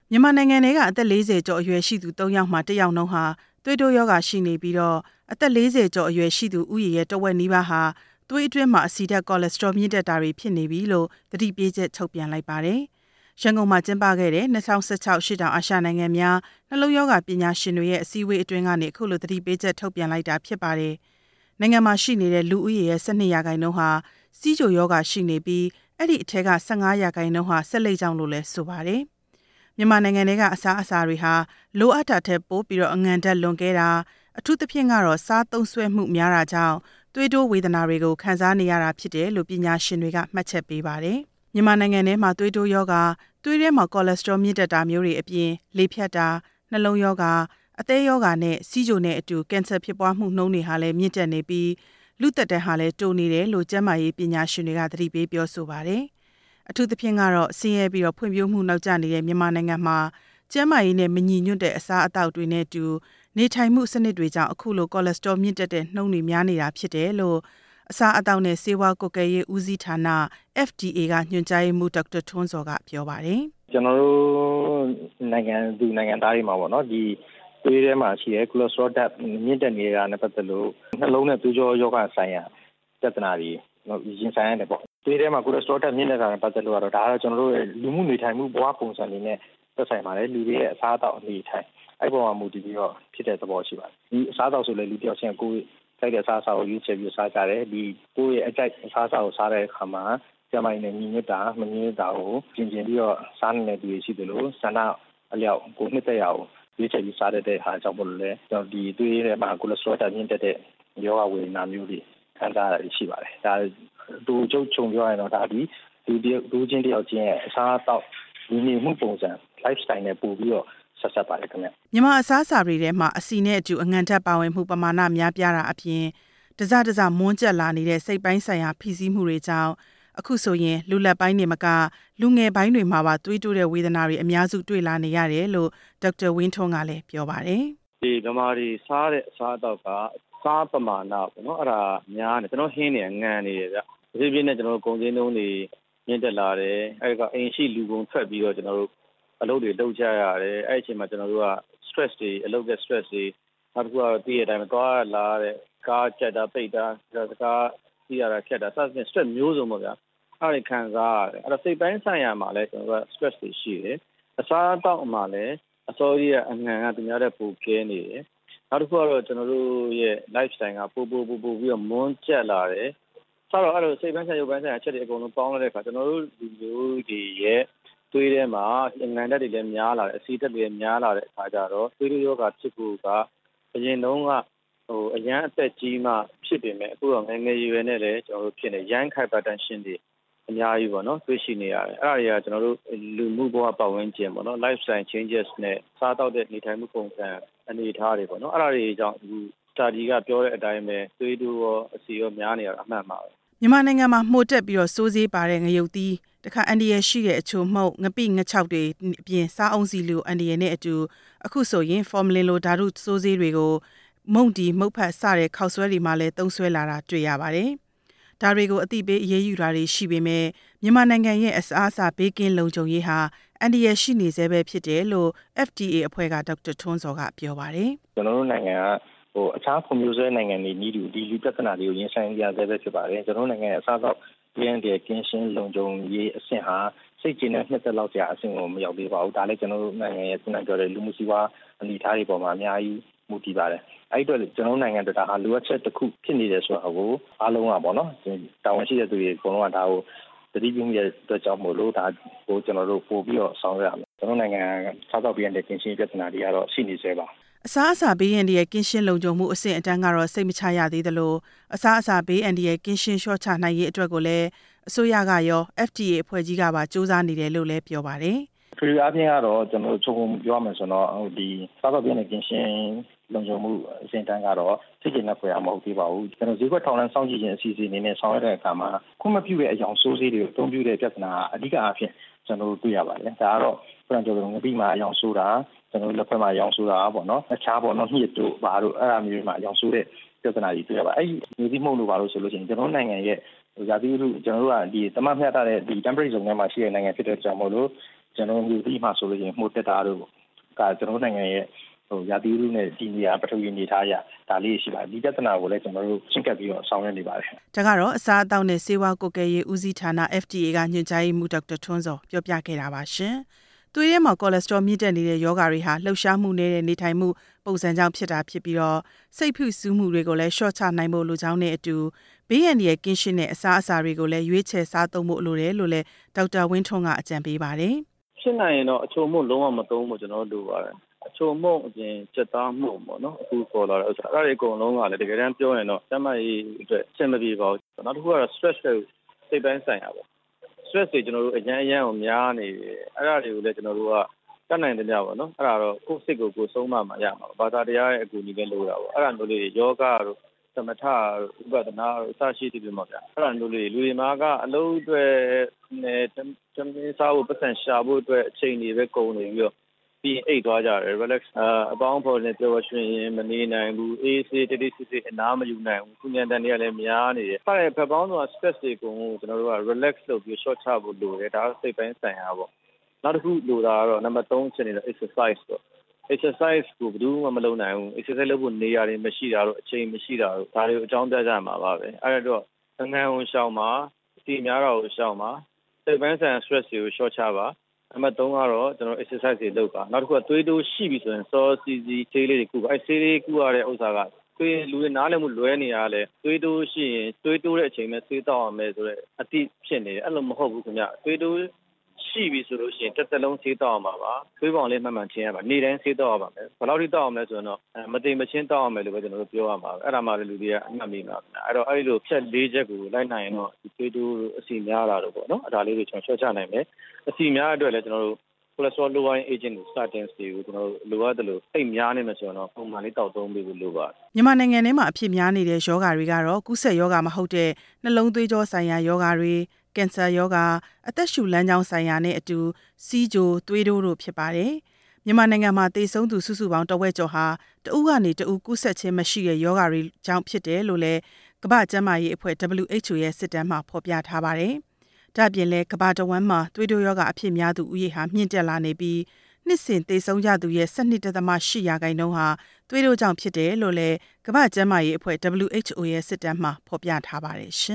မြန်မာနိုင်ငံထဲကအသက်40ကျော်အရွယ်ရှိသူ3ယောက်မှ1ယောက်နှုန်းဟာသွေးတိုးရောဂါရှိနေပြီးတော့အသက်40ကျော်အရွယ်ရှိသူဥယျာဉ်ရဲ့တဝက်နီးပါးဟာသွေးအတွင်းမှာအဆီဓာတ်ကိုလက်စထရောမြင့်တက်တာတွေဖြစ်နေပြီလို့သတိပေးချက်ထုတ်ပြန်လိုက်ပါတယ်။ရန်ကုန်မှာကျင်းပခဲ့တဲ့2016ရှစ်တောင်အာရှနိုင်ငံများနှလုံးရောဂါပညာရှင်တွေရဲ့အစည်းအဝေးအတွင်းကနေအခုလိုသတိပေးချက်ထုတ်ပြန်လိုက်တာဖြစ်ပါတယ်။နိုင်ငံမှာရှိနေတဲ့လူဦးရေရဲ့12%ဟာစီးချိုရောဂါရှိနေပြီးအဲ့ဒီအထက်က15%ဟာဆက်လက်ကြောင့်လို့လည်းဆိုပါတယ်။မြန်မာနိုင်ငံထဲကအစားအစာတွေဟာလိုအပ်တာထက်ပိုပြီးတော့အငံဓာတ်လွန်ကဲတာအထူးသဖြင့်ကတော့စားသုံးစွဲမှုများတာကြောင့်သွေးတိုးဝေဒနာတွေကိုခံစားနေရတာဖြစ်တယ်လို့ပညာရှင်တွေကမှတ်ချက်ပေးပါတယ်။မြန်မာနိုင်ငံထဲမှာသွေးတိုးရောဂါသွေးထဲမှာကိုလက်စထရောမြင့်တက်တာမျိုးတွေအပြင်လေဖြတ်တာနှလုံးရောဂါအသည်းရောဂါနဲ့စီးချိုနဲ့အတူကင်ဆာဖြစ်ပွားမှုနှုန်းတွေဟာလည်းမြင့်တက်နေပြီးလူသက်တမ်းဟာလည်းတိုးနေတယ်လို့ကျန်းမာရေးပညာရှင်တွေကသတိပေးပြောဆိုပါတယ်။အထူးသဖြင့်ကတော့ဆင်းရဲပြီးတော့ဖွံ့ဖြိုးမှုနောက်ကျနေတဲ့မြန်မာနိုင်ငံမှာကျန်းမာရေးနဲ့မညီညွတ်တဲ့အစားအသောက်တွေနဲ့အတူနေထိုင်မှုစနစ်တွေကြောင့်အခုလိုကိုလက်စထရောမြင့်တက်တဲ့နှုန်းတွေများနေတာဖြစ်တယ်လို့အစားအသောက်နဲ့ဆေးဝါးကွပ်ကဲရေးဦးစီးဌာန FDA ကညွှန်ကြားရေးမှူးဒေါက်တာထွန်းစောကပြောပါတယ်။ကျွန်တော်တို့နိုင်ငံသားတွေမှာပေါ့နော်ဒီသွေးထဲမှာရှိတဲ့ကိုလက်စထရောဓာတ်မြင့်တက်နေတာနဲ့ပတ်သက်လို့နှလုံးနဲ့သွေးကြောရောဂါဆိုင်ရာပြဿနာတွေရင်ဆိုင်ရတယ်ပေါ့သွေးထဲမှာကိုလက်စထရောဓာတ်မြင့်တက်တာနဲ့ပတ်သက်လို့ကတော့ဒါကတော့ကျွန်တော်တို့လူမှုနေထိုင်မှုဘဝပုံစံတွေနဲ့သက်ဆိုင်ပါတယ်လူတွေရဲ့အစားအသောက်အနေထိုင်အဲ့ပေါ်မှာမူတည်ပြီးတော့ဖြစ်တဲ့သဘောရှိပါတယ်ဒီအစားအသောက်ဆိုလည်းလူတစ်ယောက်ချင်းကိုယ်တိုက်တဲ့အစားအစာကိုရွေးချယ်ပြီးစားကြတယ်ဒီကိုယ့်ရဲ့အကြိုက်အစားအစာကိုစားတဲ့အခါမှာကျမကြီးနဲ့ညီညွတ်တာမညီညွတ်တာကိုကျင်ပြီးတော့စားနေတဲ့သူတွေရှိတယ်လို့ဆန္ဒအလျောက်ကိုနှစ်သက်ရအောင်ရွေးချယ်ပြီးစားတဲ့ဟာကြောင့်မို့လို့လေကျွန်တော်ဒီသွေးထဲမှာကိုလက်စထရောဓာတ်မြင့်တက်တဲ့ယောဂဝေဒနာမျိုးတွေခံစားရတာရှိပါတယ်ဒါတူကျုပ်ခြုံပြောရရင်တော့ဒါဒီလူချင်းတယောက်ချင်းရဲ့အစားအသောက်ဒီနေမှုပုံစံ lifestyle နဲ့ပို့ပြီးတော့ဆက်ဆက်ပါတယ်ခင်ဗျမြန်မာအစားအစာတွေထဲမှာအဆီနဲ့အတူအငံဓာတ်ပါဝင်မှုပမာဏများပြားတာအပြင်တစမွန်းကျက်လာနေတဲ့စိတ်ပိုင်းဆိုင်ရာဖိစီးမှုတွေကြောင့်အခုဆိုရင်လူလက်ပိုင်းတွေမကလူငယ်ပိုင်းတွေမှာပါသွေးတိုးတဲ့ဝေဒနာတွေအများစုတွေ့လာနေရတယ်လို့ဒေါက်တာဝင်းထွန်းကလည်းပြောပါတယ်ဒီဓမ္မတွေစားတဲ့အစားအသောက်ကစားပမာဏပေါ့နော်အဲ့ဒါများနေကျွန်တော်ဟင်းနေငံနေတယ်ဗျဒီပြည့်နဲ့ကျွန်တော်ကုန်စည်နှုန်းတွေမြင့်တက်လာတယ်အဲ့ကအိမ်ရှိလူကုန်ထွက်ပြီးတော့ကျွန်တော်တို့အလုပ်တွေလုပ်ကြရတယ်အဲ့အချိန်မှာကျွန်တော်တို့က stress တွေအလုပ်ရဲ့ stress တွေနောက်တစ်ခုကတည့်ရတိုင်းသွားလာတဲ့ကားကြက်တာပိတ်တာကားစီးရတာခက်တာစသဖြင့် stress မျိုးစုံပေါ့ဗျာအဲ့ဒီခံစားရတယ်အဲ့တော့စိတ်ပိုင်းဆိုင်ရာမှာလည်းကျွန်တော်တို့က stress တွေရှိတယ်အစားအသောက်မှာလည်းအစောကြီးကအငံကသူများတဲ့ပူကဲနေတယ်နောက်တစ်ခုကတော့ကျွန်တော်တို့ရဲ့ lifestyle ကပိုပြီးတော့မွန်းကျက်လာတယ်ဆိုတော့အဲ့လိုစိတ်ပိုင်းဆိုင်ရာရုပ်ပိုင်းဆိုင်ရာချက်တွေအကုန်လုံးပေါင်းလိုက်တဲ့အခါကျွန်တော်တို့လူမျိုးတွေရဲ့သွေးထဲမှာအငံဓာတ်တွေလည်းများလာတယ်အဆီဓာတ်တွေလည်းများလာတဲ့အခါကျတော့သွေးတိုးရောဂါဖြစ်ဖို့ကအရင်တုန်းကအရန်အသက်ကြီးမှဖြစ်ပေမဲ့အခုတော့ငယ်ငယ်ရွယ်နဲ့လည်းကျွန်တော်တို့ဖြစ်နေရန်ခိုက်ပါတန်ရှင်းတွေအများကြီးပေါ့နော်တွေ့ရှိနေရတယ်အဲ့ဒါတွေကကျွန်တော်တို့လူမှုဘဝပတ်ဝန်းကျင်ပေါ့နော် lifestyle changes နဲ့စားတောက်တဲ့နေထိုင်မှုပုံစံအနေအထားတွေပေါ့နော်အဲ့ဒါတွေကြောင့်ဒီ study ကပြောတဲ့အတိုင်းပဲသွေးတိုးရောအဆီရောများနေရတာအမှန်ပါပဲမြန်မာနိုင်ငံမှာမှုတ်တက်ပြီးတော့စိုးစေးပါတဲ့ငရုတ်သီးတခါအန်ဒီရရှိတဲ့အချိုမှုန့်ငပိငချောက်တွေအပြင်စားအုံးစီလိုအန်ဒီရနဲ့အတူအခုဆိုရင်ဖော်မလင်လိုဓာတုစိုးစေးတွေကိုမုန့်တီမုတ်ဖတ်စတဲ့ခောက်ဆွဲတွေမှာလည်းသုံးဆွဲလာတာတွေ့ရပါတယ်။ဒါတွေကိုအတိပေးအရေးယူတာတွေရှိပေမဲ့မြန်မာနိုင်ငံရဲ့အစားအစာဘေးကင်းလုံခြုံရေးဟာအန်ဒီရရှိနေသေးပဲဖြစ်တယ်လို့ FDA အဖွဲ့ကဒေါက်တာထွန်းစောကပြောပါတယ်။ကျွန်တော်တို့နိုင်ငံကအခြားဖွံ့ဖြိုးဆဲနိုင်ငံတွေနီးတူဒီလူပြဿနာတွေကိုရင်ဆိုင်ရသေးပဲဖြစ်ပါတယ်ကျွန်တော်နိုင်ငံရဲ့အစားအသောက်ပြန်တဲ့ကင်းရှင်းလုံခြုံရေးအဆင့်ဟာစိတ်ကျဉ်တဲ့နှစ်သက်လောက်ကြာအဆင့်ကိုမရောက်သေးပါဘူးဒါလည်းကျွန်တော်တို့နိုင်ငံရဲ့ခုနပြောတဲ့လူမှုစီးပွားအနေအထားတွေပေါ်မှာအများကြီးမူတည်ပါတယ်အဲ့အတွက်ကျွန်တော်နိုင်ငံတော်ဟာလိုအပ်ချက်တစ်ခုဖြစ်နေတယ်ဆိုတာကိုအားလုံးကပေါ့နော်တာဝန်ရှိတဲ့သူတွေအကုန်လုံးကဒါကိုသတိပြုမိတဲ့အတွက်ကြောင့်မို့လို့ဒါကိုကျွန်တော်တို့ပို့ပြီးတော့ဆောင်ရွက်ရမယ်ကျွန်တော်နိုင်ငံစားသောက်ပြန်တဲ့ကင်းရှင်းပြဿနာတွေကတော့ရှိနေသေးပါအစားအစာဘေးအန္တရာယ်ကင်းရှင်းလုံခြုံမှုအဆင့်အတန်းကတော့စိတ်မချရသေးသလိုအစားအစာဘေးအန္တရာယ်ကင်းရှင်းလျှော့ချနိုင်ရေးအတွက်ကိုလည်းအစိုးရကရော FDA အဖွဲ့ကြီးကပါစ조사နေတယ်လို့လည်းပြောပါတယ်။ဒီအပြင်ကတော့ကျွန်တော်ချုပ်ပြောမှဆိုတော့ဒီစားသောက်ပြန်တဲ့ကင်းရှင်းလုံခြုံမှုအဆင့်အတန်းကတော့သိကျင်တဲ့ဖွယ်မဟုတ်သေးပါဘူး။ကျွန်တော်ဈေးကွက်ထောင်လန်းစောင့်ကြည့်ခြင်းအစီအစဉ်အနေနဲ့ဆောင်ရွက်တဲ့အခါမှာခွင့်မပြုတဲ့အကြောင်းစိုးစေးတွေကိုအသုံးပြုတဲ့ပြဿနာအဓိကအဖြစ်ကျွန်တော်တို့တွေ့ရပါတယ်။ဒါကတော့ပြန်ကြလို့ငပိမှာအကြောင်းဆိုတာကျွန်တော်လက်ဖက်မှာရောင်ဆိုတာပေါ့နော်အခြားပေါ့နော်ညှစ်တို့ဘာတို့အဲ့ဒါမျိုးမှာရောင်ဆိုတဲ့ပြဿနာတွေတွေ့ရပါအဲ့ဒီမျိုးဒီမှုန့်လို့ဘာလို့ဆိုလို့ရှိရင်ကျွန်တော်နိုင်ငံရဲ့ဇာတိဥတုကျွန်တော်တို့ကဒီတမမျှတတဲ့ဒီ temperate zone ထဲမှာရှိတဲ့နိုင်ငံဖြစ်တဲ့ကြောင့်မို့လို့ကျွန်တော်မျိုးပြီးမှဆိုလို့ရှိရင်မှုတက်တာတို့ကကျွန်တော်နိုင်ငံရဲ့ရာသီဥတုနဲ့ဒီနေရာပထဝီအနေထားအရဒါလေးရှိပါတယ်ဒီပြဿနာကိုလည်းကျွန်တော်တို့ရှင်းကပ်ပြီးတော့ဆောင်ရွက်နေပါတယ်ဒါကတော့အစားအသောက်နဲ့ဆေးဝါးကွပ်ကဲရေးဦးစီးဌာန FDA ကညွှန်ကြားရေးမှူးဒေါက်တာထွန်းစောပြောပြခဲ့တာပါရှင်သွေးထဲမှာကိုလက်စထရောမြင့်တက်နေတဲ့ရောဂါတွေဟာလှုပ်ရှားမှုနဲ့နေထိုင်မှုပုံစံကြောင့်ဖြစ်တာဖြစ်ပြီးတော့စိတ်ဖိစူးမှုတွေကိုလည်းရှော့ချနိုင်ဖို့လိုချောင်းနဲ့အတူဘေးရန်ရဲ့ကင်းရှင်းတဲ့အစားအစာတွေကိုလည်းရွေးချယ်စားသုံးဖို့လိုတယ်လို့လည်းဒေါက်တာဝင်းထွန်းကအကြံပေးပါတယ်ဖြစ်နိုင်ရင်တော့အချို့မှုလုံးဝမသုံးဖို့ကျွန်တော်တို့လိုပါတယ်အချို့မှုအပြင်စက်သားမှုပေါ့နော်အခုပေါ်လာတဲ့ဥစ္စာအဲ့ဒါတွေအကုန်လုံးကလည်းတကယ်တမ်းပြောရင်တော့ကျန်းမာရေးအတွက်အဆင်မပြေပါဘူးနောက်တစ်ခုကတော့ stress တွေစိတ်ပိုင်းဆိုင်ရာပေါ့ stress တွေကျွန်တော်တို့အရန်ကိုများနေတယ်အဲ့ဒါတွေကိုလည်းကျွန်တော်တို့ကတတ်နိုင်တယ်ကြပါတော့အဲ့ဒါတော့ကိုယ်စိတ်ကိုကိုယ်ဆုံးမမှာရမှာဘာသာတရားရဲ့အကူအညီနဲ့လုပ်ရပါအဲ့ဒါမျိုးလေးယောဂတို့သမထဥပဒနာအစရှိတယ်ပြောမှာဗျအဲ့ဒါမျိုးလေးလူတွေမှာကအလုပ်အတွက်နဲ့တမင်းစားဖို့ပတ်စံရှာဖို့အတွက်အချိန်တွေပဲကုန်နေပြီးတော့ပြီးအိတ်သွားကြတယ် relax အပေါင်းဖော်နဲ့ပြောရွှင်ရင်မနေနိုင်ဘူးအေးဆေးတိတိစစ်စစ်အနားမယူနိုင်ဘူးကုညံတန်တွေကလည်းများနေတယ်အဲ့ဒါဖက်ပေါင်းတော့ stress တွေကိုကျွန်တော်တို့က relax လုပ်ပြီး short ချဖို့လိုတယ်ဒါကစိတ်ပိုင်းဆိုင်ရာပေါ့နောက်တစ်ခုလိုတာကတော့နံပါတ်3ဖြစ်နေတဲ့ exercise ပေါ့ exercise ကိုဘယ်သူမှမလုပ်နိုင်ဘူး exercise လုပ်ဖို့နေရာတွေမရှိတာတော့အချိန်မရှိတာတော့ဒါတွေကိုအကြောင်းပြကြမှာပါပဲအဲ့ဒါတော့ငန်းအောင်ရှောင်းမှာစီများတာကိုရှောင်းမှာစိတ်ပိုင်းဆိုင်ရာ stress တွေကို short ချပါနံပါတ်3ကတော့ကျွန်တော် exercise တွေလုပ်ပါနောက်တစ်ခုကသွေးတိုးရှိပြီဆိုရင်စောစီစီဆေးလေးတွေကုပါဆေးလေးကုရတဲ့ဥစ္စာကသွေးလူတွေနားလည်မှုလွဲနေရလဲသွေးတိုးရှိရင်သွေးတိုးတဲ့အချိန်မှာဆေးတောက်အောင်မယ်ဆိုတော့အတိဖြစ်နေတယ်အဲ့လိုမဟုတ်ဘူးခင်ဗျသွေးတိုးရှိပြီဆိုလို့ရှိရင်တစ်သက်လုံးဆေးတောက်အောင်ပါသွေးပေါင်လေးမှန်မှန်ချင်းရပါနေတိုင်းဆေးတောက်အောင်ပါမယ်ဘယ်လောက်ထိတောက်အောင်လဲဆိုတော့မတိမ်မချင်းတောက်အောင်မယ်လို့ပဲကျွန်တော်တို့ပြောရမှာအဲ့ဒါမှလည်းလူတွေကအမှတ်မိမှာအဲ့တော့အဲ့လိုဖြတ်၄ချက်ကိုလိုက်နိုင်ရင်တော့သွေးတိုးအဆီများတာတော့ပေါ့နော်အဲ့ဒါလေးတွေကျွန်တော်ချော့ချနိုင်မယ်အဆီများအတွက်လည်းကျွန်တော်တို့ cholesterol lowering agent ကို statins တွေကိုကျွန်တော်တို့လိုအပ်တယ်လို့အိတ်များနေမှာဆိုတော့ပုံမှန်လေးတောက်သုံးပေးဖို့လိုပါတယ်မြန်မာနိုင်ငံထဲမှာအဖြစ်များနေတဲ့ယောဂါတွေကတော့ကူးစက်ယောဂါမဟုတ်တဲ့နှလုံးသွေးကြောဆိုင်ရာယောဂါတွေကင်ဆာယောဂါအသက်ရှူလမ်းကြောင်းဆိုင်ရာနဲ့အတူစီးကြိုသွေးတိုးတို့ဖြစ်ပါတယ်မြန်မာနိုင်ငံမှာသေဆုံးသူစုစုပေါင်းတဝက်ကျော်ဟာတဦးကနေတဦးကူးစက်ခြင်းမရှိတဲ့ယောဂါတွေကြောင့်ဖြစ်တယ်လို့လည်းကမ္ဘာ့ကျန်းမာရေးအဖွဲ့ WHO ရဲ့စစ်တမ်းမှာဖော်ပြထားပါတယ်ဒါ့အပြင်လည်းကမ္ဘာတဝန်းမှာသွေးတိုးယောဂအဖြစ်များသူဦးရေဟာမြင့်တက်လာနေပြီးနှစ်စဉ်သေဆုံးကြသူရဲ့ 12.8% ဟာသွေးတိုးကြောင့်ဖြစ်တယ်လို့လည်းကမ္ဘာ့ကျန်းမာရေးအဖွဲ့ WHO ရဲ့စစ်တမ်းမှာဖော်ပြထားပါတယ်ရှ